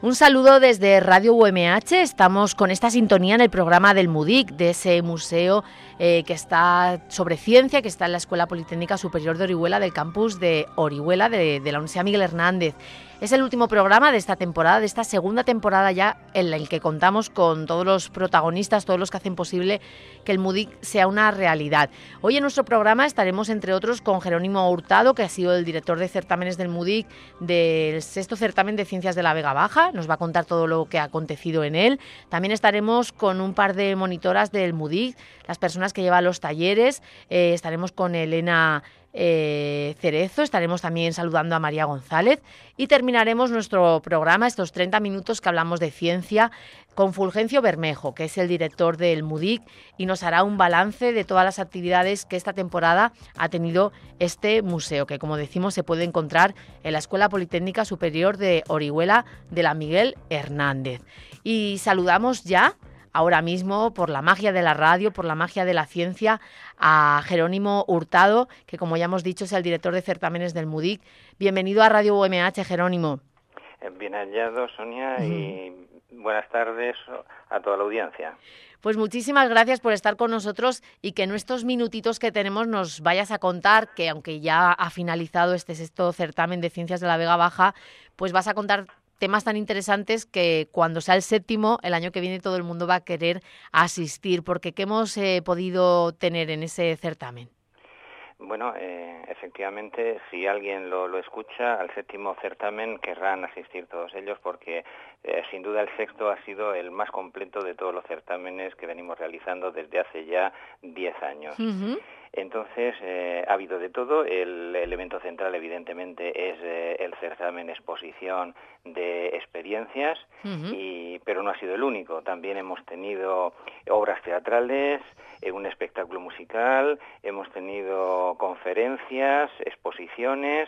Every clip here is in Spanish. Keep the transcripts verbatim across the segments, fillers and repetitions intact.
Un saludo desde Radio U M H. Estamos con esta sintonía en el programa del MUDIC, de ese museo eh, que está sobre ciencia, que está en la Escuela Politécnica Superior de Orihuela, del campus de Orihuela, de, de la Universidad Miguel Hernández. Es el último programa de esta temporada, de esta segunda temporada ya, en el que contamos con todos los protagonistas, todos los que hacen posible que el MUDIC sea una realidad. Hoy en nuestro programa estaremos, entre otros, con Jerónimo Hurtado, que ha sido el director de certámenes del MUDIC del sexto certamen de Ciencias de la Vega Baja. Nos va a contar todo lo que ha acontecido en él. También estaremos con un par de monitoras del MUDIC, las personas que llevan los talleres. Eh, estaremos con Elena Eh, Cerezo, estaremos también saludando a María González y terminaremos nuestro programa, estos treinta minutos que hablamos de ciencia, con Fulgencio Bermejo, que es el director del MUDIC, y nos hará un balance de todas las actividades que esta temporada ha tenido este museo, que, como decimos, se puede encontrar en la Escuela Politécnica Superior de Orihuela de la Miguel Hernández. Y saludamos ya, ahora mismo, por la magia de la radio, por la magia de la ciencia, a Jerónimo Hurtado, que, como ya hemos dicho, es el director de certámenes del MUDIC. Bienvenido a Radio U M H, Jerónimo. Bien hallado, Sonia, uh-huh. y buenas tardes a toda la audiencia. Pues muchísimas gracias por estar con nosotros y que en estos minutitos que tenemos nos vayas a contar que, aunque ya ha finalizado este sexto certamen de Ciencias de la Vega Baja, pues vas a contar temas tan interesantes que cuando sea el séptimo, el año que viene, todo el mundo va a querer asistir, porque ¿qué hemos eh, podido tener en ese certamen? Bueno, eh, efectivamente, si alguien lo, lo escucha, al séptimo certamen querrán asistir todos ellos, porque eh, sin duda el sexto ha sido el más completo de todos los certámenes que venimos realizando desde hace ya diez años. Uh-huh. Entonces, eh, ha habido de todo. El elemento central, evidentemente, es eh, el certamen exposición de experiencias, uh-huh. y, pero no ha sido el único. También hemos tenido obras teatrales, eh, un espectáculo musical, hemos tenido conferencias, exposiciones,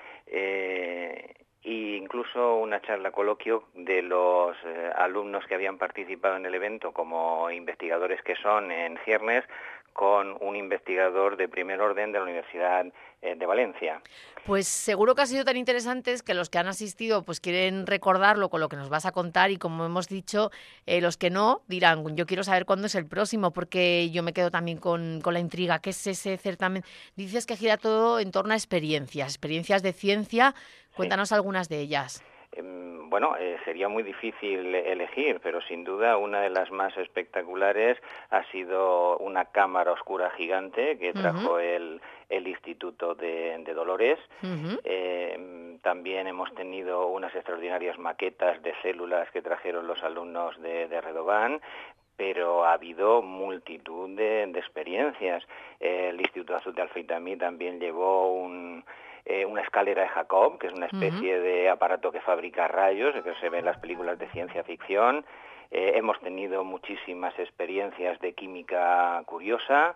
eh, e incluso una charla coloquio de los eh, alumnos que habían participado en el evento como investigadores que son en ciernes, con un investigador de primer orden de la Universidad eh, de Valencia. Pues seguro que ha sido tan interesantes que los que han asistido pues quieren recordarlo con lo que nos vas a contar, y como hemos dicho, eh, los que no dirán, yo quiero saber cuándo es el próximo, porque yo me quedo también con, con la intriga. ¿Qué es ese certamen? Dices que gira todo en torno a experiencias, experiencias de ciencia. Cuéntanos sí. algunas de ellas. Bueno, eh, sería muy difícil elegir, pero sin duda una de las más espectaculares ha sido una cámara oscura gigante que trajo uh-huh. el, el Instituto de, de Dolores. Uh-huh. Eh, también hemos tenido unas extraordinarias maquetas de células que trajeron los alumnos de, de Redován, pero ha habido multitud de, de experiencias. Eh, el Instituto Azul de Alfeitamí también llevó un... Eh, una escalera de Jacob, que es una especie uh-huh. de aparato que fabrica rayos, que se ve en las películas de ciencia ficción. Eh, hemos tenido muchísimas experiencias de química curiosa.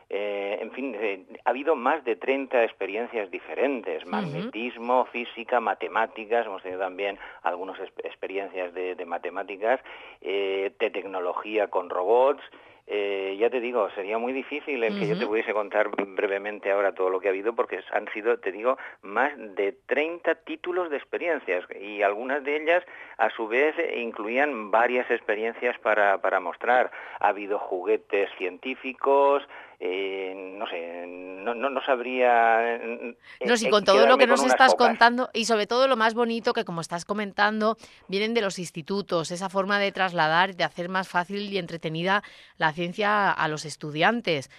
Eh, en fin, eh, ha habido más de treinta experiencias diferentes, uh-huh. magnetismo, física, matemáticas. Hemos tenido también algunas exp- experiencias de, de matemáticas, eh, de tecnología con robots. Eh, ya te digo, sería muy difícil el uh-huh. que yo te pudiese contar brevemente ahora todo lo que ha habido, porque han sido, te digo, más de treinta títulos de experiencias, y algunas de ellas a su vez incluían varias experiencias para, para mostrar. Ha habido juguetes científicos, eh, no sé, no, no, no sabría... Eh, no, sí, con todo lo que nos estás pocas. contando, y sobre todo lo más bonito, que como estás comentando, vienen de los institutos, esa forma de trasladar, de hacer más fácil y entretenida la ciencia a los estudiantes,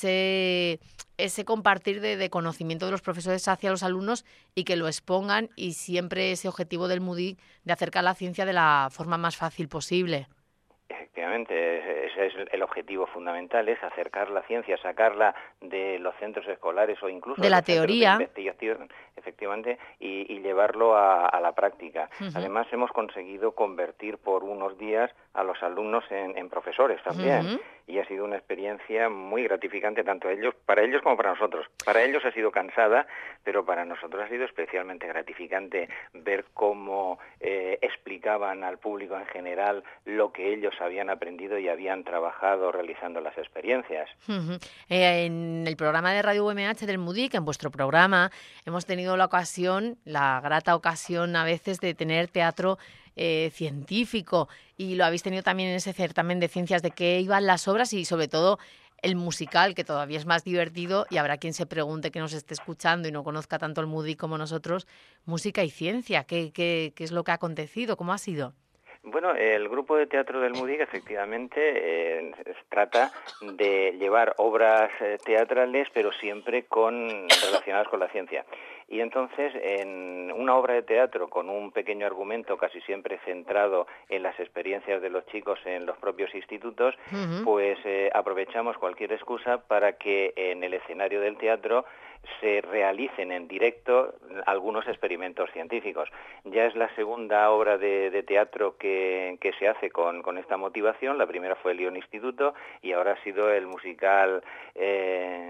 ese, ese compartir de, de conocimiento de los profesores hacia los alumnos, y que lo expongan, y siempre ese objetivo del MUDIC de acercar la ciencia de la forma más fácil posible. Efectivamente, ese es el objetivo fundamental, es acercar la ciencia, sacarla de los centros escolares o incluso de, de la teoría, de investigación, efectivamente, y, y llevarlo a, a la práctica. Uh-huh. Además, hemos conseguido convertir por unos días a los alumnos en, en profesores también, uh-huh. y ha sido una experiencia muy gratificante tanto ellos, para ellos como para nosotros. Para ellos ha sido cansada, pero para nosotros ha sido especialmente gratificante ver cómo eh, explicaban al público en general lo que ellos habían aprendido y habían trabajado realizando las experiencias. Uh-huh. Eh, en el programa de Radio U M H del MUDIC, en vuestro programa, hemos tenido la ocasión, la grata ocasión a veces de tener teatro eh, científico, y lo habéis tenido también en ese certamen de ciencias, de qué iban las obras y sobre todo el musical, que todavía es más divertido, y habrá quien se pregunte, que nos esté escuchando y no conozca tanto el Mudic como nosotros, música y ciencia, ¿qué, qué, qué es lo que ha acontecido? ¿Cómo ha sido? Bueno, el grupo de teatro del Mudic efectivamente eh, trata de llevar obras eh, teatrales, pero siempre con relacionadas con la ciencia. Y entonces, en una obra de teatro con un pequeño argumento casi siempre centrado en las experiencias de los chicos en los propios institutos, uh-huh. pues eh, aprovechamos cualquier excusa para que en el escenario del teatro se realicen en directo algunos experimentos científicos. Ya es la segunda obra de, de teatro que, que se hace con, con esta motivación. La primera fue el Lyon Instituto y ahora ha sido el musical eh,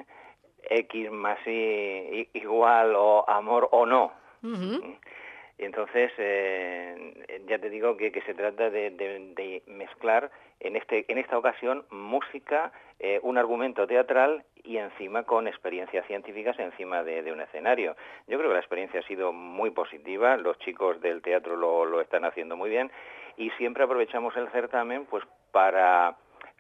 X más Y igual o Amor o No. Uh-huh. Y entonces, eh, ya te digo que, que se trata de, de, de mezclar en, este, en esta ocasión música, eh, un argumento teatral y encima con experiencias científicas encima de, de un escenario. Yo creo que la experiencia ha sido muy positiva, los chicos del teatro lo, lo están haciendo muy bien y siempre aprovechamos el certamen pues para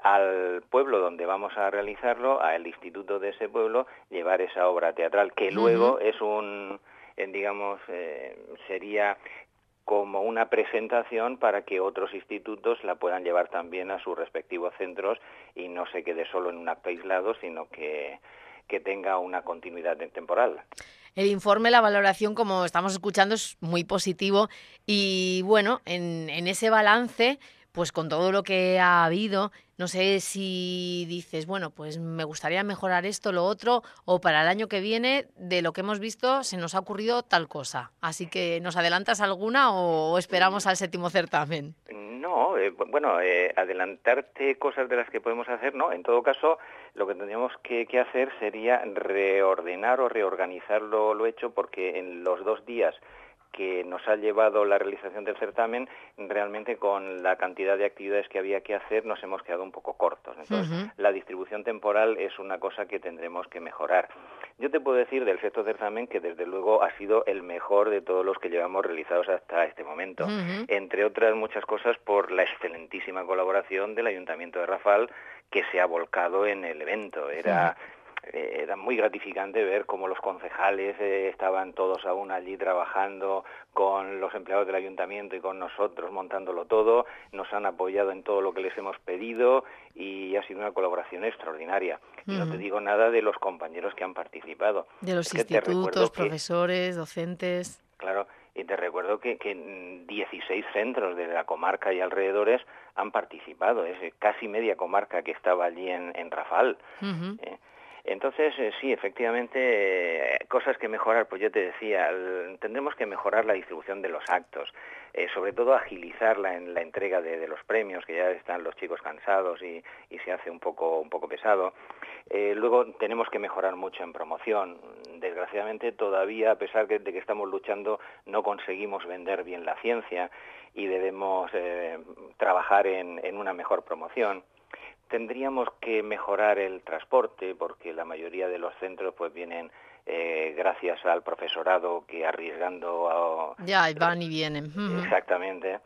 al pueblo donde vamos a realizarlo, al instituto de ese pueblo, llevar esa obra teatral que luego uh-huh. es un... En, digamos, eh, sería como una presentación para que otros institutos la puedan llevar también a sus respectivos centros y no se quede solo en un acto aislado, sino que, que tenga una continuidad temporal. El informe, la valoración, como estamos escuchando, es muy positivo y, bueno, en, en ese balance, pues con todo lo que ha habido, no sé si dices, bueno, pues me gustaría mejorar esto, lo otro, o para el año que viene, de lo que hemos visto, se nos ha ocurrido tal cosa. Así que, ¿nos adelantas alguna o esperamos al séptimo certamen? No, eh, bueno, eh, adelantarte cosas de las que podemos hacer, no. En todo caso, lo que tendríamos que, que hacer sería reordenar o reorganizar lo, lo hecho, porque en los dos días que nos ha llevado la realización del certamen, realmente con la cantidad de actividades que había que hacer nos hemos quedado un poco cortos. Entonces, uh-huh. la distribución temporal es una cosa que tendremos que mejorar. Yo te puedo decir del sexto certamen que desde luego ha sido el mejor de todos los que llevamos realizados hasta este momento. Uh-huh. Entre otras muchas cosas por la excelentísima colaboración del Ayuntamiento de Rafal, que se ha volcado en el evento. Era... Uh-huh. Era muy gratificante ver cómo los concejales eh, estaban todos aún allí trabajando con los empleados del ayuntamiento y con nosotros montándolo todo, nos han apoyado en todo lo que les hemos pedido y ha sido una colaboración extraordinaria. Uh-huh. Y no te digo nada de los compañeros que han participado. De los es institutos, profesores, que, docentes... Claro, y te recuerdo que, que dieciséis centros de la comarca y alrededores han participado, es casi media comarca que estaba allí en, en Rafal. Uh-huh. Eh, Entonces, eh, sí, efectivamente, eh, cosas que mejorar, pues yo te decía, el, tendremos que mejorar la distribución de los actos, eh, sobre todo agilizarla en la entrega de, de los premios, que ya están los chicos cansados y, y se hace un poco, un poco pesado. Eh, luego tenemos que mejorar mucho en promoción. Desgraciadamente, todavía, a pesar de que estamos luchando, no conseguimos vender bien la ciencia y debemos eh, trabajar en, en una mejor promoción. Tendríamos que mejorar el transporte porque la mayoría de los centros pues vienen eh, gracias al profesorado que arriesgando a... Ya, van y vienen. Uh-huh. Exactamente.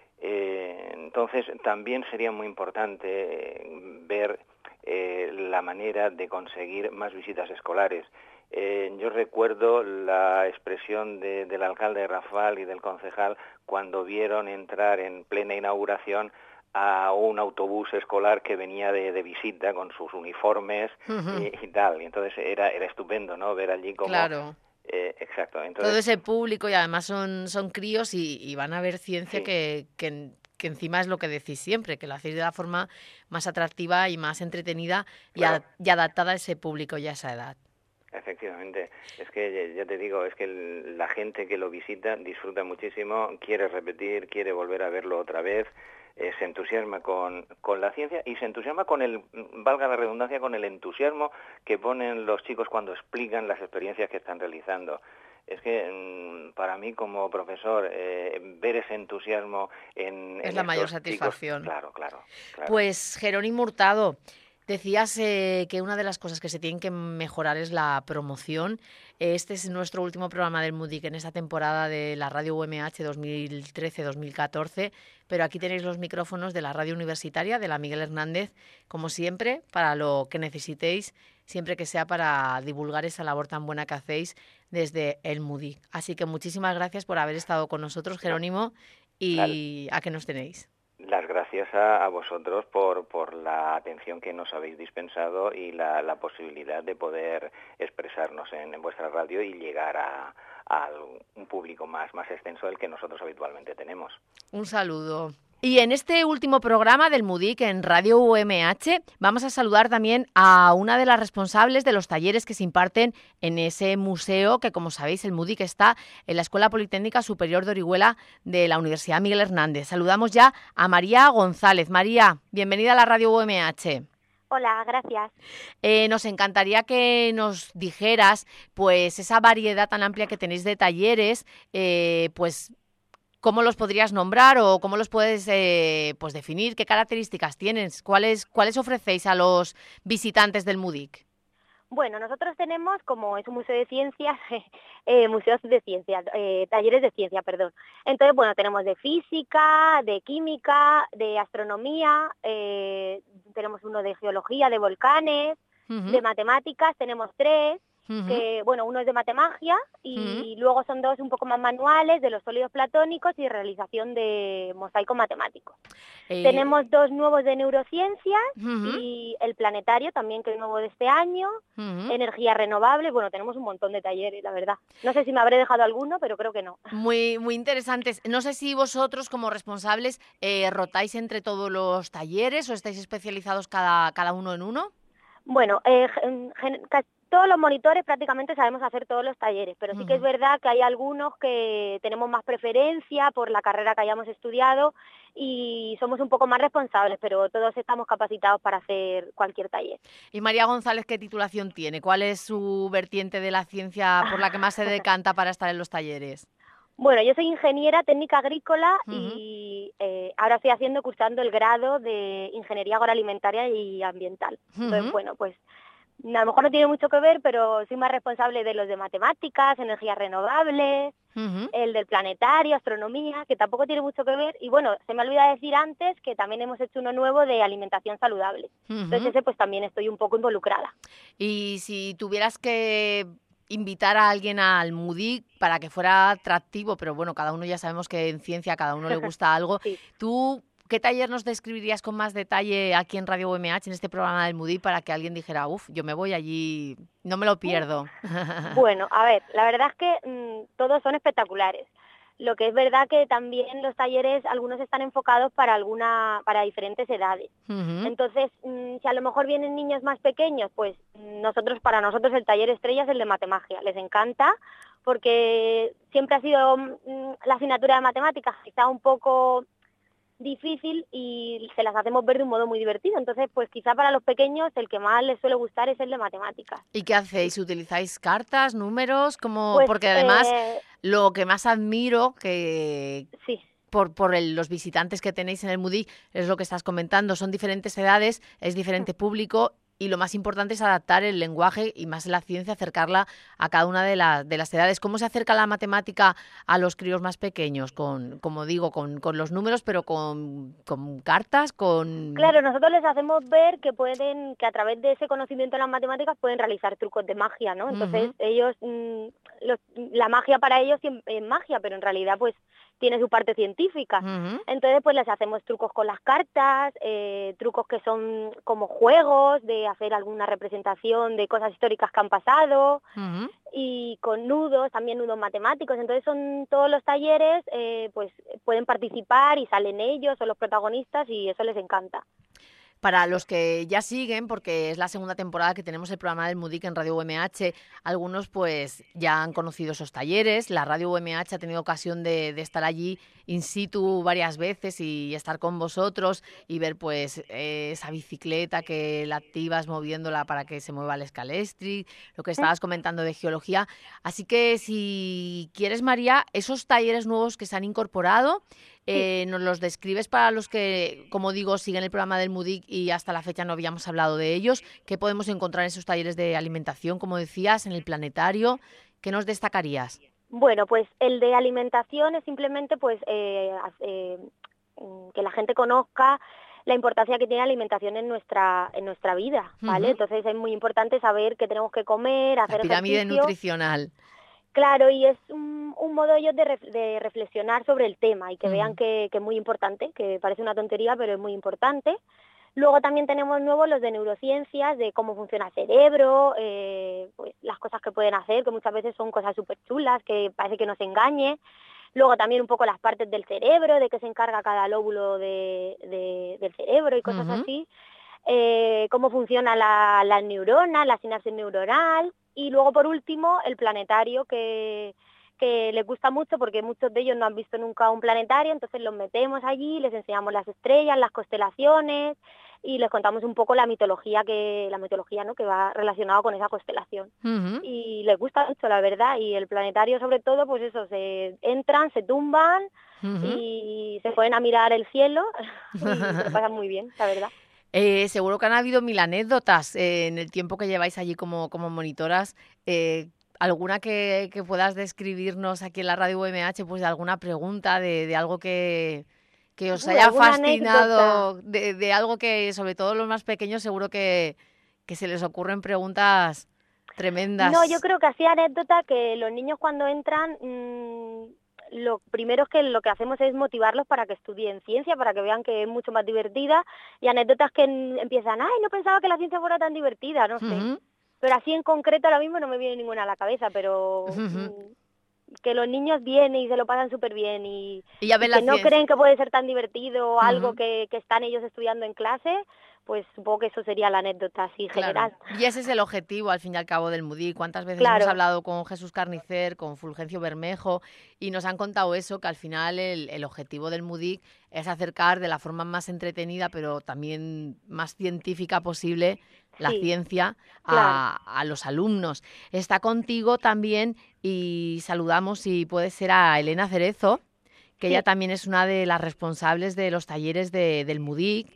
Eh, entonces también sería muy importante eh, ver eh, la manera de conseguir más visitas escolares. Eh, yo recuerdo la expresión de, del alcalde de Rafal y del concejal cuando vieron entrar en plena inauguración a un autobús escolar que venía de, de visita con sus uniformes uh-huh. y, y tal. Y entonces era era estupendo, ¿no? Ver allí como... Claro. Eh, exacto. Entonces, todo ese público y además son, son críos y, y van a ver ciencia sí. que, que, que encima es lo que decís siempre, que lo hacéis de la forma más atractiva y más entretenida claro. y, a, y adaptada a ese público y a esa edad. Efectivamente, es que ya te digo, es que el, la gente que lo visita disfruta muchísimo, quiere repetir, quiere volver a verlo otra vez, eh, se entusiasma con, con la ciencia y se entusiasma con el, valga la redundancia, con el entusiasmo que ponen los chicos cuando explican las experiencias que están realizando. Es que para mí como profesor eh, ver ese entusiasmo en... Es en la mayor satisfacción. Chicos, claro, claro, claro. Pues Jerónimo Hurtado, Decías eh, que una de las cosas que se tienen que mejorar es la promoción. Este es nuestro último programa del MUDIC en esta temporada de la Radio U M H dos mil trece dos mil catorce, pero aquí tenéis los micrófonos de la radio universitaria, de la Miguel Hernández, como siempre, para lo que necesitéis, siempre que sea para divulgar esa labor tan buena que hacéis desde el MUDIC. Así que muchísimas gracias por haber estado con nosotros, Jerónimo, y a que nos tenéis. Las gracias a, a vosotros por, por la atención que nos habéis dispensado y la, la posibilidad de poder expresarnos en, en vuestra radio y llegar a, a un público más, más extenso del que nosotros habitualmente tenemos. Un saludo. Y en este último programa del MUDIC en Radio U M H vamos a saludar también a una de las responsables de los talleres que se imparten en ese museo que, como sabéis, el MUDIC está en la Escuela Politécnica Superior de Orihuela de la Universidad Miguel Hernández. Saludamos ya a María González. María, bienvenida a la Radio U M H. Hola, gracias. Eh, nos encantaría que nos dijeras, pues, esa variedad tan amplia que tenéis de talleres, eh, pues, ¿cómo los podrías nombrar o cómo los puedes eh, pues definir? ¿Qué características tienes? ¿Cuáles, cuáles ofrecéis a los visitantes del MUDIC? Bueno, nosotros tenemos, como es un museo de ciencias, eh, museos de ciencias, eh, talleres de ciencia, perdón. Entonces, bueno, tenemos de física, de química, de astronomía, eh, tenemos uno de geología, de volcanes, uh-huh. de matemáticas, tenemos tres. Uh-huh. Que, bueno, uno es de matemagia y uh-huh. luego son dos un poco más manuales de los sólidos platónicos y realización de mosaico matemático. Eh... Tenemos dos nuevos de neurociencias uh-huh. y el planetario también, que es nuevo de este año, uh-huh. energía renovable. Bueno, tenemos un montón de talleres, la verdad. No sé si me habré dejado alguno, pero creo que no. Muy, muy interesantes. No sé si vosotros, como responsables, eh, rotáis entre todos los talleres o estáis especializados cada, cada uno en uno. Bueno, eh, gen, casi todos los monitores prácticamente sabemos hacer todos los talleres, pero sí que es verdad que hay algunos que tenemos más preferencia por la carrera que hayamos estudiado y somos un poco más responsables, pero todos estamos capacitados para hacer cualquier taller. ¿Y María González qué titulación tiene? ¿Cuál es su vertiente de la ciencia por la que más se decanta para estar en los talleres? Bueno, yo soy ingeniera técnica agrícola uh-huh. y eh, ahora estoy haciendo, cursando el grado de Ingeniería Agroalimentaria y Ambiental. Uh-huh. Entonces, bueno, pues a lo mejor no tiene mucho que ver, pero soy más responsable de los de matemáticas, energías renovables, uh-huh. el del planetario, astronomía, que tampoco tiene mucho que ver. Y bueno, se me olvida decir antes que también hemos hecho uno nuevo de alimentación saludable. Uh-huh. Entonces ese pues también estoy un poco involucrada. Y si tuvieras que invitar a alguien al MUDIC para que fuera atractivo, pero bueno, cada uno ya sabemos que en ciencia a cada uno le gusta algo, sí. ¿Tú qué taller nos describirías con más detalle aquí en Radio U M H, en este programa del MUDIC, para que alguien dijera, uff, yo me voy allí, no me lo pierdo? Bueno, a ver, la verdad es que mmm, todos son espectaculares. Lo que es verdad que también los talleres, algunos están enfocados para alguna, para diferentes edades. Uh-huh. Entonces, mmm, si a lo mejor vienen niños más pequeños, pues nosotros, para nosotros el taller estrella es el de matemagia. Les encanta porque siempre ha sido mmm, la asignatura de matemáticas quizá un poco difícil y se las hacemos ver de un modo muy divertido. Entonces, pues quizá para los pequeños el que más les suele gustar es el de matemáticas. ¿Y qué hacéis? ¿Utilizáis cartas, números? Como pues, porque además eh... lo que más admiro que sí. por, por el, los visitantes que tenéis en el MUDIC es lo que estás comentando. Son diferentes edades, es diferente público. Y lo más importante es adaptar el lenguaje y más la ciencia, acercarla a cada una de, la, de las edades. ¿Cómo se acerca la matemática a los críos más pequeños? Con, como digo, con, con los números, pero con, con cartas, con... Claro, nosotros les hacemos ver que pueden, que a través de ese conocimiento de las matemáticas pueden realizar trucos de magia, ¿no? Entonces uh-huh. ellos, mmm, los, la magia para ellos es magia, pero en realidad pues tiene su parte científica. Uh-huh. Entonces pues les hacemos trucos con las cartas, eh, trucos que son como juegos de hacer alguna representación de cosas históricas que han pasado, uh-huh. y con nudos, también nudos matemáticos. Entonces son todos los talleres, eh, pues pueden participar y salen ellos o los protagonistas y eso les encanta. Para los que ya siguen, porque es la segunda temporada que tenemos el programa del MUDIC en Radio U M H, algunos pues ya han conocido esos talleres. La Radio U M H ha tenido ocasión de, de estar allí in situ varias veces y estar con vosotros y ver pues eh, esa bicicleta que la activas moviéndola para que se mueva el escalestri, lo que estabas comentando de geología. Así que si quieres, María, esos talleres nuevos que se han incorporado, Eh, ¿Nos los describes para los que, como digo, siguen el programa del MUDIC y hasta la fecha no habíamos hablado de ellos? ¿Qué podemos encontrar en esos talleres de alimentación, como decías, en el planetario? ¿Qué nos destacarías? Bueno, pues el de alimentación es simplemente pues eh, eh, que la gente conozca la importancia que tiene la alimentación en nuestra en nuestra vida, ¿vale? Uh-huh. Entonces es muy importante saber qué tenemos que comer, hacer la pirámide ejercicio. nutricional. Claro, y es un, un modo ellos de, ref, de reflexionar sobre el tema y que uh-huh. vean que, que es muy importante, que parece una tontería, pero es muy importante. Luego también tenemos nuevos los de neurociencias, de cómo funciona el cerebro, eh, pues las cosas que pueden hacer, que muchas veces son cosas súper chulas, que parece que nos engañe. Luego también un poco las partes del cerebro, de qué se encarga cada lóbulo de, de, del cerebro y cosas uh-huh. así. Eh, cómo funciona la, la neurona, la sinapsis neuronal. Y luego, por último, el planetario, que, que les gusta mucho porque muchos de ellos no han visto nunca un planetario, entonces los metemos allí, les enseñamos las estrellas, las constelaciones y les contamos un poco la mitología que la mitología no que va relacionada con esa constelación. Uh-huh. Y les gusta mucho, la verdad, y el planetario sobre todo, pues eso, se entran, se tumban uh-huh. y se ponen a mirar el cielo y se lo pasan muy bien, la verdad. Eh, seguro que han habido mil anécdotas eh, en el tiempo que lleváis allí como, como monitoras. Eh, ¿Alguna que, que puedas describirnos aquí en la radio U M H, pues de alguna pregunta, de, de algo que, que os haya fascinado, de, de algo que sobre todo los más pequeños seguro que, que se les ocurren preguntas tremendas? No, yo creo que así anécdota que los niños cuando entran... Mmm... lo primero es que lo que hacemos es motivarlos para que estudien ciencia, para que vean que es mucho más divertida, y anécdotas que empiezan, ay, no pensaba que la ciencia fuera tan divertida, no sé. Uh-huh. Pero así en concreto ahora mismo no me viene ninguna a la cabeza, pero uh-huh. que los niños vienen y se lo pasan súper bien y, y, ya y que no ciencia. creen que puede ser tan divertido uh-huh. algo que, que están ellos estudiando en clase, pues supongo que eso sería la anécdota así general. Claro. Y ese es el objetivo, al fin y al cabo, del MUDIC. ¿Cuántas veces claro. hemos hablado con Jesús Carnicer, con Fulgencio Bermejo, y nos han contado eso, que al final el, el objetivo del MUDIC es acercar de la forma más entretenida, pero también más científica posible, la sí, ciencia a, claro. a los alumnos. Está contigo también, y saludamos, si puede ser, a Elena Cerezo, que sí. ella también es una de las responsables de los talleres de, del MUDIC.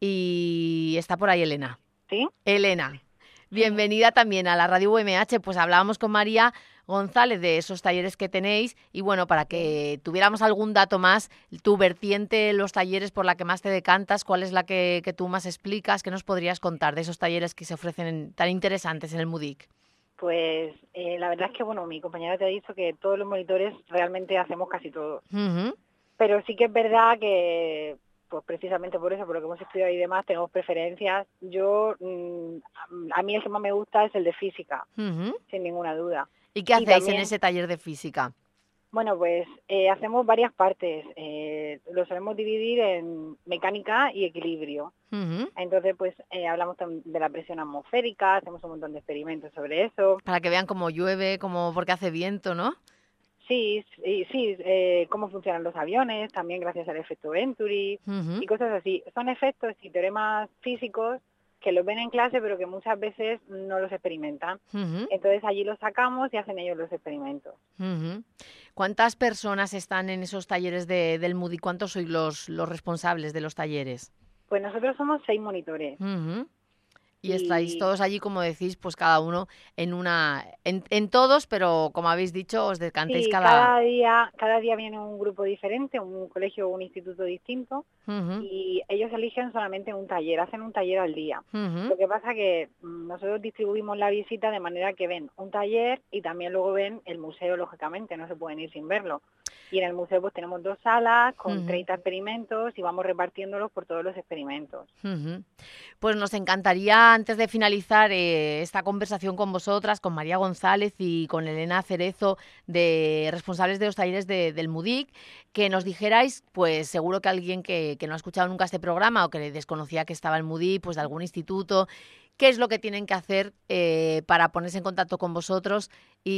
Y está por ahí Elena. ¿Sí? Elena, bienvenida también a la radio U M H. Pues hablábamos con María González de esos talleres que tenéis y bueno, para que tuviéramos algún dato más, tu vertiente, los talleres por la que más te decantas, ¿cuál es la que, que tú más explicas? ¿Qué nos podrías contar de esos talleres que se ofrecen en, tan interesantes en el MUDIC? Pues eh, la verdad es que, bueno, mi compañera te ha dicho que todos los monitores realmente hacemos casi todo. Uh-huh. Pero sí que es verdad que... pues precisamente por eso, por lo que hemos estudiado y demás, tenemos preferencias. Yo, mmm, a mí el que más me gusta es el de física, uh-huh. sin ninguna duda. ¿Y qué hacéis y también, en ese taller de física? Bueno, pues eh, hacemos varias partes. Eh, lo solemos dividir en mecánica y equilibrio. Uh-huh. Entonces, pues eh, hablamos de la presión atmosférica, hacemos un montón de experimentos sobre eso. Para que vean cómo llueve, cómo porque hace viento, ¿no? Sí, sí, sí eh, cómo funcionan los aviones, también gracias al efecto Venturi uh-huh. y cosas así. Son efectos y teoremas físicos que los ven en clase, pero que muchas veces no los experimentan. Uh-huh. Entonces allí los sacamos y hacen ellos los experimentos. Uh-huh. ¿Cuántas personas están en esos talleres de, del MUDIC? ¿Cuántos sois los, los responsables de los talleres? Pues nosotros somos seis monitores. Uh-huh. Y estáis todos allí, como decís, pues cada uno en una, en, en todos, pero como habéis dicho, os decantéis sí, cada... cada día, cada día viene un grupo diferente, un colegio o un instituto distinto, uh-huh. y ellos eligen solamente un taller, hacen un taller al día. Uh-huh. Lo que pasa que nosotros distribuimos la visita de manera que ven un taller y también luego ven el museo, lógicamente, no se pueden ir sin verlo. Y en el museo pues tenemos dos salas con uh-huh. treinta experimentos y vamos repartiéndolos por todos los experimentos. Uh-huh. Pues nos encantaría, antes de finalizar eh, esta conversación con vosotras, con María González y con Elena Cerezo, de responsables de los talleres de, del MUDIC, que nos dijerais, pues seguro que alguien que, que no ha escuchado nunca este programa o que desconocía que estaba el MUDIC, pues de algún instituto, qué es lo que tienen que hacer eh, para ponerse en contacto con vosotros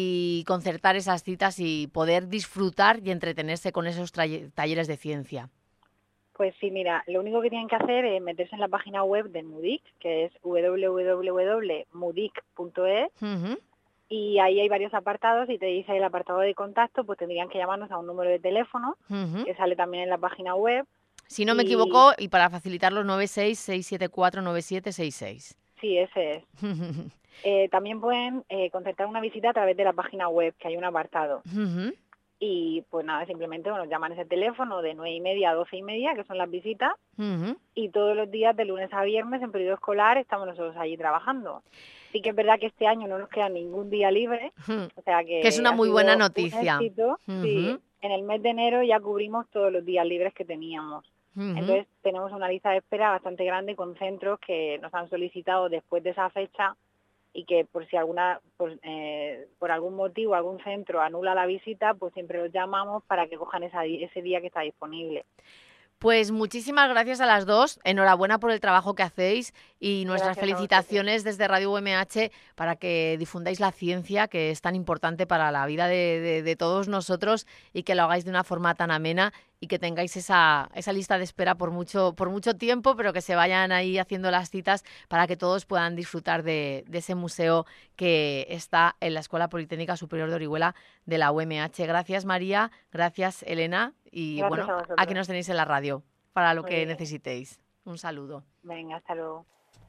y concertar esas citas y poder disfrutar y entretenerse con esos talleres de ciencia. Pues sí, mira, lo único que tienen que hacer es meterse en la página web del MUDIC, que es doble u doble u doble u punto mudic punto es, uh-huh. y ahí hay varios apartados y te dice el apartado de contacto, pues tendrían que llamarnos a un número de teléfono, uh-huh. que sale también en la página web. Si no me y... equivoco, y para facilitarlo, nueve seis seis siete cuatro nueve siete seis seis. Sí, ese es. eh, también pueden eh, concertar una visita a través de la página web, que hay un apartado. Uh-huh. Y pues nada, simplemente bueno, llaman ese teléfono de nueve y media a doce y media, que son las visitas, uh-huh. y todos los días de lunes a viernes en periodo escolar estamos nosotros allí trabajando. Sí que es verdad que este año no nos queda ningún día libre, uh-huh. o sea que, que es una muy buena noticia. Un éxito, uh-huh. Sí, en el mes de enero ya cubrimos todos los días libres que teníamos. Uh-huh. Entonces tenemos una lista de espera bastante grande con centros que nos han solicitado después de esa fecha y que por si alguna por, eh, por algún motivo algún centro anula la visita, pues siempre los llamamos para que cojan esa, ese día que está disponible. Pues muchísimas gracias a las dos, enhorabuena por el trabajo que hacéis y nuestras gracias felicitaciones desde Radio U M H para que difundáis la ciencia, que es tan importante para la vida de, de, de todos nosotros, y que lo hagáis de una forma tan amena y que tengáis esa, esa lista de espera por mucho, por mucho tiempo, pero que se vayan ahí haciendo las citas para que todos puedan disfrutar de, de ese museo que está en la Escuela Politécnica Superior de Orihuela de la U M H. Gracias, María, gracias, Elena, y gracias bueno, aquí nos tenéis en la radio para lo Muy que bien. necesitéis. Un saludo. Venga, hasta luego.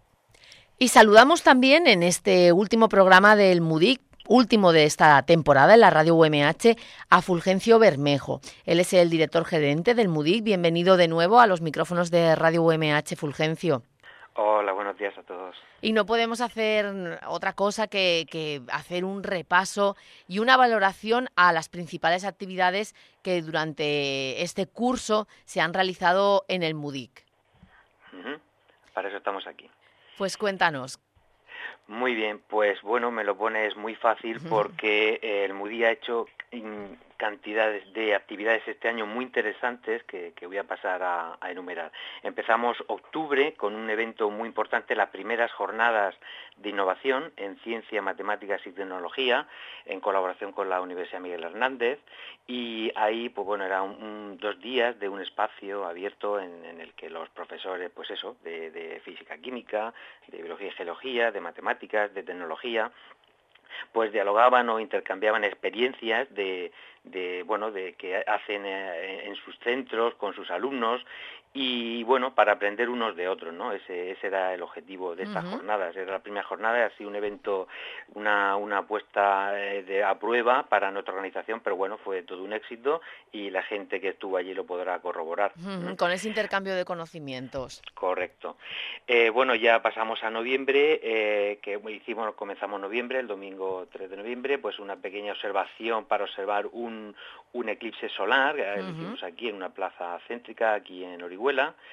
Y saludamos también en este último programa del MUDIC, último de esta temporada en la Radio U M H, a Fulgencio Bermejo. Él es el director gerente del MUDIC. Bienvenido de nuevo a los micrófonos de Radio U M H, Fulgencio. Hola, buenos días a todos. Y no podemos hacer otra cosa que, que hacer un repaso y una valoración a las principales actividades que durante este curso se han realizado en el MUDIC. Uh-huh. Para eso estamos aquí. Pues cuéntanos. Muy bien, pues bueno, me lo pones muy fácil porque eh, el MUDIC ha hecho cantidades de actividades este año muy interesantes que, que voy a pasar a, a enumerar. Empezamos octubre con un evento muy importante, las primeras jornadas de innovación en ciencia, matemáticas y tecnología, en colaboración con la Universidad Miguel Hernández, y ahí pues bueno, era un, un, dos días de un espacio abierto en, en el que los profesores, pues eso, de, de física química, de biología y geología, de matemáticas, de tecnología, pues dialogaban o intercambiaban experiencias de, de bueno, de que hacen eh, en sus centros con sus alumnos y bueno, para aprender unos de otros, ¿no? Ese, ese era el objetivo de estas uh-huh. jornadas. Era la primera jornada, ha sido un evento, una, una puesta de, a prueba para nuestra organización, pero bueno, fue todo un éxito y la gente que estuvo allí lo podrá corroborar. Uh-huh. Con ese intercambio de conocimientos. Correcto. Eh, bueno, ya pasamos a noviembre, eh, que hicimos, comenzamos noviembre, el domingo tres de noviembre, pues una pequeña observación para observar un, un eclipse solar, uh-huh. lo hicimos aquí en una plaza céntrica, aquí en Orihuela,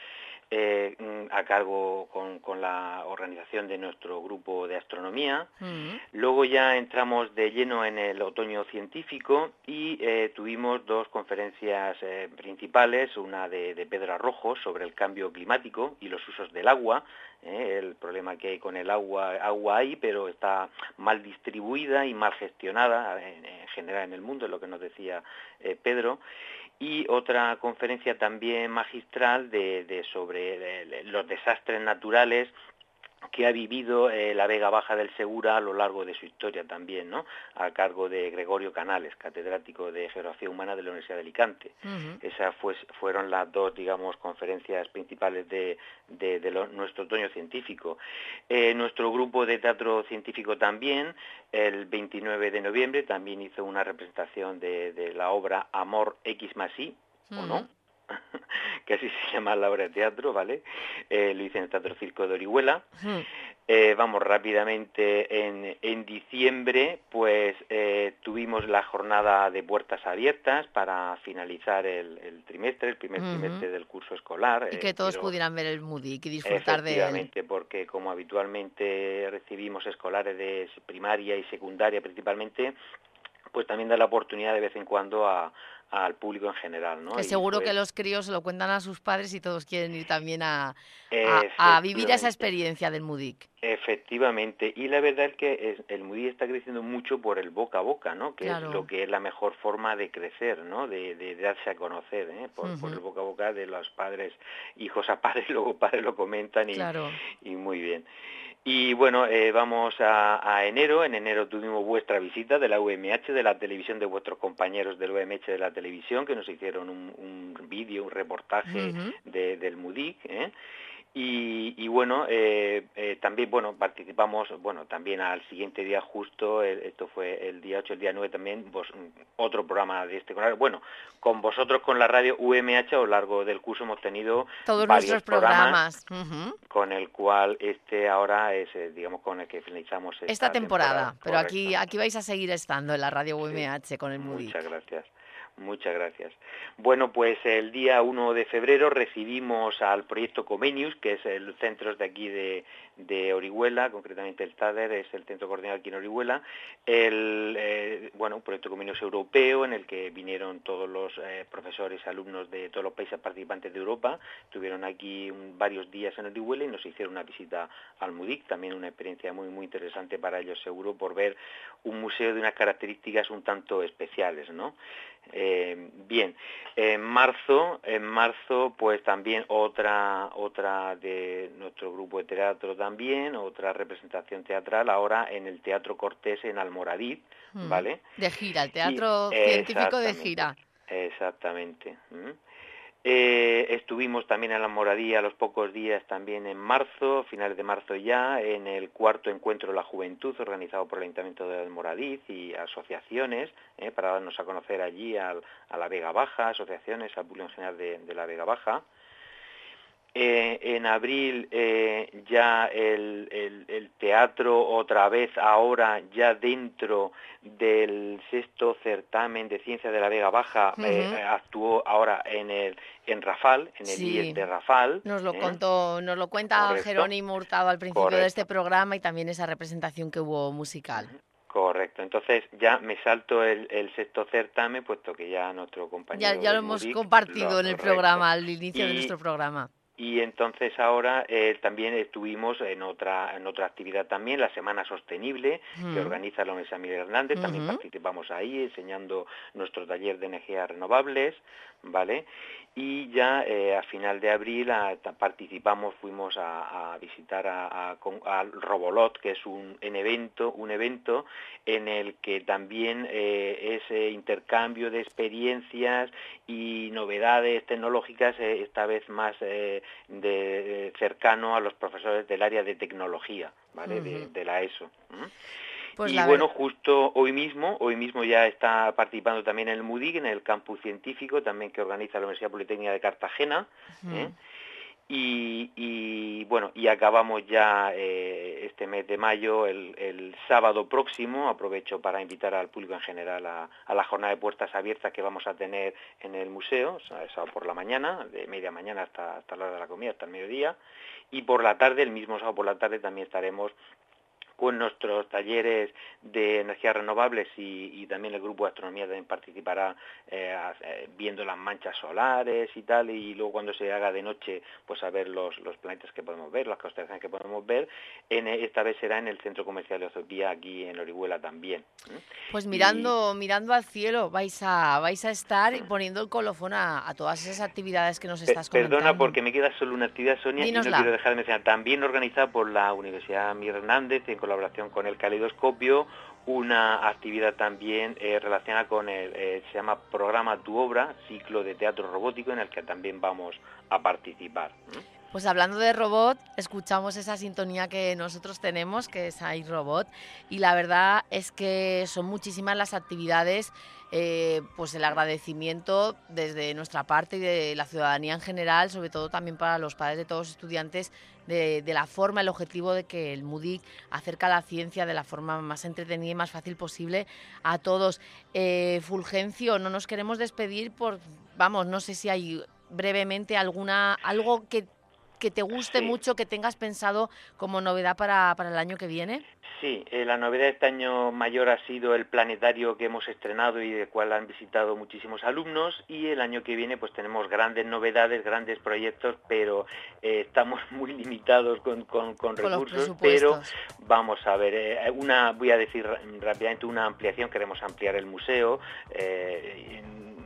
Eh, a cargo con, con la organización de nuestro grupo de astronomía. Uh-huh. Luego ya entramos de lleno en el otoño científico y eh, tuvimos dos conferencias eh, principales, una de, de Pedro Arrojo sobre el cambio climático y los usos del agua, eh, el problema que hay con el agua, agua hay, pero está mal distribuida y mal gestionada en, en general en el mundo, es lo que nos decía eh, Pedro. Y otra conferencia también magistral de, de sobre de, de los desastres naturales que ha vivido eh, la Vega Baja del Segura a lo largo de su historia también, ¿no? A cargo de Gregorio Canales, catedrático de Geografía Humana de la Universidad de Alicante. Uh-huh. Esas fue, fueron las dos, digamos, conferencias principales de, de, de lo, nuestro otoño científico. Eh, nuestro grupo de teatro científico también, el veintinueve de noviembre, también hizo una representación de, de la obra Amor X más Y, uh-huh. ¿o no? que así se llama la obra de teatro, ¿vale? Eh, lo hice en el Teatro Circo de Orihuela. Uh-huh. Eh, vamos rápidamente, en, en diciembre, pues eh, tuvimos la jornada de puertas abiertas para finalizar el, el trimestre, el primer uh-huh. trimestre del curso escolar. Y que eh, todos pero, pudieran ver el MUDIC y disfrutar de él. Efectivamente, porque como habitualmente recibimos escolares de primaria y secundaria principalmente, pues también da la oportunidad de vez en cuando a al público en general, ¿no? Que y seguro pues, que los críos se lo cuentan a sus padres y todos quieren ir también a, a, a vivir esa experiencia del MUDIC. Efectivamente, y la verdad es que es, el MUDIC está creciendo mucho por el boca a boca, ¿no? Que claro. es lo que es la mejor forma de crecer, ¿no? De, de, de darse a conocer, ¿eh? Por, uh-huh. por el boca a boca de los padres, hijos a padres, luego padres lo comentan y, claro. y muy bien. Y bueno, eh, vamos a, a enero. En enero tuvimos vuestra visita de la U M H, de la televisión, de vuestros compañeros del U M H de la televisión, que nos hicieron un, un vídeo, un reportaje uh-huh. de, del MUDIC, ¿eh? Y, y bueno, eh, eh, también bueno participamos, bueno también al siguiente día justo, el, esto fue el día ocho, el día nueve también, vos, otro programa de este canal. Bueno, con vosotros, con la radio U M H, a lo largo del curso hemos tenido todos varios nuestros programas, programas. Uh-huh. con el cual este ahora es, digamos, con el que finalizamos esta, esta temporada. temporada. Pero Correcto. aquí aquí vais a seguir estando en la radio U M H sí, con el MUDIC. Muchas gracias. Muchas gracias. Bueno, pues el día uno de febrero recibimos al proyecto Comenius, que es el centro de aquí de, de Orihuela, concretamente el TADER, es el centro coordinador aquí en Orihuela, el eh, bueno, un proyecto Comenius europeo en el que vinieron todos los eh, profesores, alumnos de todos los países participantes de Europa, estuvieron aquí un, varios días en Orihuela y nos hicieron una visita al MUDIC, también una experiencia muy muy interesante para ellos seguro, por ver un museo de unas características un tanto especiales, ¿no? Eh, bien, en marzo, en marzo, pues también otra, otra de nuestro grupo de teatro también, otra representación teatral, ahora en el Teatro Cortés en Almoradí, ¿vale? De gira, el Teatro y, Científico de gira. Exactamente. ¿Mm? Eh, estuvimos también en la Almoradí a los pocos días también en marzo, finales de marzo ya, en el cuarto encuentro de la juventud organizado por el Ayuntamiento de Almoradí y asociaciones, eh, para darnos a conocer allí al, a la Vega Baja, asociaciones, al público en general de, de la Vega Baja. Eh, en abril eh, ya el, el, el teatro otra vez ahora ya dentro del sexto certamen de ciencia de la Vega Baja uh-huh. eh, actuó ahora en el en Rafal, en el sí. I E S de Rafal. Nos lo ¿eh? contó, nos lo cuenta Correcto. Jerónimo Hurtado al principio Correcto. de este programa y también esa representación que hubo musical. Uh-huh. Correcto, entonces ya me salto el, el sexto certamen, puesto que ya nuestro compañero ya, ya lo hemos Mudic, compartido lo, en el correcto. programa, al inicio y, de nuestro programa. Y entonces ahora eh, también estuvimos en otra en otra actividad también, la Semana Sostenible, uh-huh. que organiza la Universidad Miguel Hernández, también uh-huh. participamos ahí enseñando nuestro taller de energías renovables, ¿vale? Y ya eh, a final de abril a, a, participamos, fuimos a, a visitar a, a, a Robolot, que es un, un evento un evento en el que también eh, es eh, intercambio de experiencias y novedades tecnológicas, eh, esta vez más eh, de, eh, cercano a los profesores del área de tecnología, ¿vale? Uh-huh. de, de la ESO. ¿Mm? Pues y bueno, justo hoy mismo, hoy mismo ya está participando también en el MUDIC, en el campus científico, también que organiza la Universidad Politécnica de Cartagena, uh-huh. ¿eh? Y, y bueno, y acabamos ya eh, este mes de mayo, el, el sábado próximo, aprovecho para invitar al público en general a, a la jornada de puertas abiertas que vamos a tener en el museo, o sea, sábado por la mañana, de media mañana hasta, hasta la hora de la comida, hasta el mediodía, y por la tarde, el mismo sábado por la tarde, también estaremos con nuestros talleres de energías renovables y, y también el grupo de astronomía también participará eh, viendo las manchas solares y tal, y luego cuando se haga de noche pues a ver los, los planetas que podemos ver, las constelaciones que podemos ver. En, esta vez será en el Centro Comercial de Ozopía, aquí en Orihuela también. Pues mirando y... mirando al cielo vais a vais a estar poniendo el colofón a, a todas esas actividades que nos estás comentando. Perdona porque me queda solo una actividad, Sonia, Dínosla. Y no quiero dejar de mencionar, también organizada por la Universidad Miguel Hernández en colaboración con el Caleidoscopio, una actividad también eh, relacionada con el, eh, se llama Programa Tu Obra, ciclo de teatro robótico, en el que también vamos a participar. ¿Mm? Pues hablando de robot, escuchamos esa sintonía que nosotros tenemos, que es iRobot, y la verdad es que son muchísimas las actividades, eh, pues el agradecimiento desde nuestra parte y de la ciudadanía en general, sobre todo también para los padres de todos los estudiantes, de, de la forma, el objetivo de que el MUDIC acerca la ciencia de la forma más entretenida y más fácil posible a todos. Eh, Fulgencio, no nos queremos despedir por, vamos, no sé si hay brevemente alguna algo que que te guste sí. mucho, que tengas pensado como novedad para, para el año que viene. Sí, eh, la novedad de este año mayor ha sido el planetario que hemos estrenado y del cual han visitado muchísimos alumnos, y el año que viene pues tenemos grandes novedades, grandes proyectos, pero eh, estamos muy limitados con, con, con, con recursos, pero vamos a ver, eh, una voy a decir rápidamente una ampliación, queremos ampliar el museo, eh,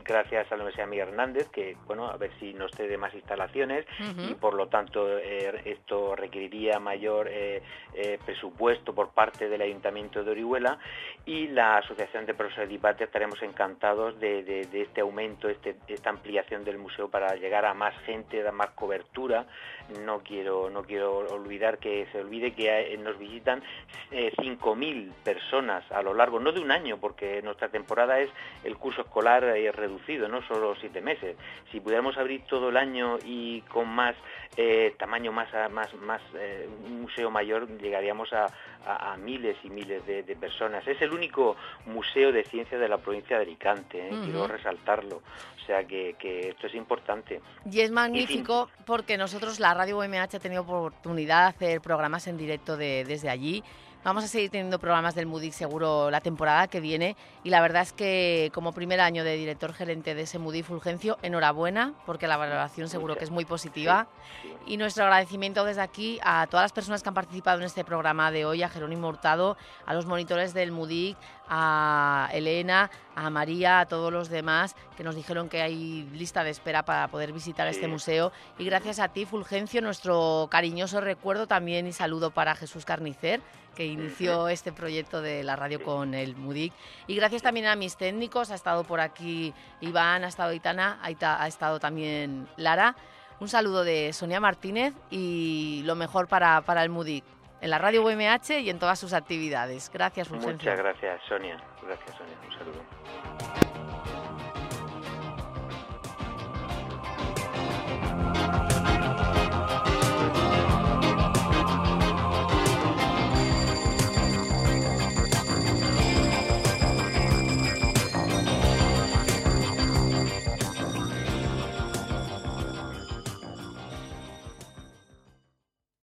gracias a la Universidad Miguel Hernández, que bueno, a ver si nos cede más instalaciones, uh-huh. y por lo tanto eh, esto requeriría mayor eh, eh, presupuesto por parte del Ayuntamiento de Orihuela, y la Asociación de Profesores de I P A T E estaremos encantados de, de, de este aumento, este, esta ampliación del museo para llegar a más gente, dar más cobertura. No quiero no quiero olvidar que se olvide que nos visitan eh, cinco mil personas a lo largo, no de un año, porque nuestra temporada es el curso escolar eh, reducido, no solo siete meses. Si pudiéramos abrir todo el año y con más eh, tamaño, más más más eh, un museo mayor, llegaríamos a, a, a miles y miles de, de personas. Es el único museo de ciencia de la provincia de Alicante, eh, uh-huh. quiero resaltarlo. O sea que, que esto es importante. Y es magnífico y, porque nosotros, la Radio U M H, ha tenido oportunidad de hacer programas en directo de, desde allí. Vamos a seguir teniendo programas del MUDIC seguro la temporada que viene, y la verdad es que como primer año de director gerente de ese MUDIC, Fulgencio, enhorabuena, porque la valoración seguro que es muy positiva. Sí, sí. Y nuestro agradecimiento desde aquí a todas las personas que han participado en este programa de hoy, a Jerónimo Hurtado, a los monitores del MUDIC, a Elena, a María, a todos los demás que nos dijeron que hay lista de espera para poder visitar sí. este museo. Y gracias a ti, Fulgencio, nuestro cariñoso recuerdo también y saludo para Jesús Carnicer, que inició este proyecto de la radio con el MUDIC. Y gracias también a mis técnicos, ha estado por aquí Iván, ha estado Itana, ha estado también Lara. Un saludo de Sonia Martínez y lo mejor para, para el MUDIC, en la Radio U M H y en todas sus actividades. Gracias, Fulgencio. Muchas gracias, Sonia. Gracias, Sonia. Un saludo.